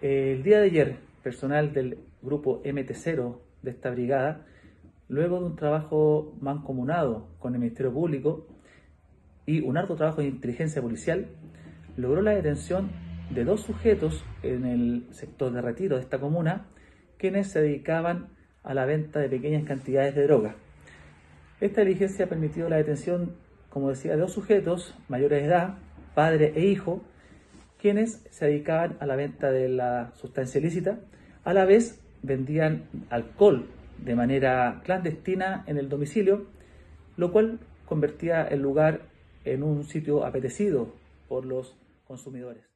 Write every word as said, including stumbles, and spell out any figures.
El día de ayer, personal del grupo M T cero de esta brigada, luego de un trabajo mancomunado con el Ministerio Público y un arduo trabajo de inteligencia policial, logró la detención de dos sujetos en el sector de Retiro de esta comuna, quienes se dedicaban a la venta de pequeñas cantidades de droga. Esta diligencia ha permitido la detención, como decía, de dos sujetos mayores de edad, padre e hijo, quienes se dedicaban a la venta de la sustancia ilícita. A la vez vendían alcohol de manera clandestina en el domicilio, lo cual convertía el lugar en un sitio apetecido por los consumidores.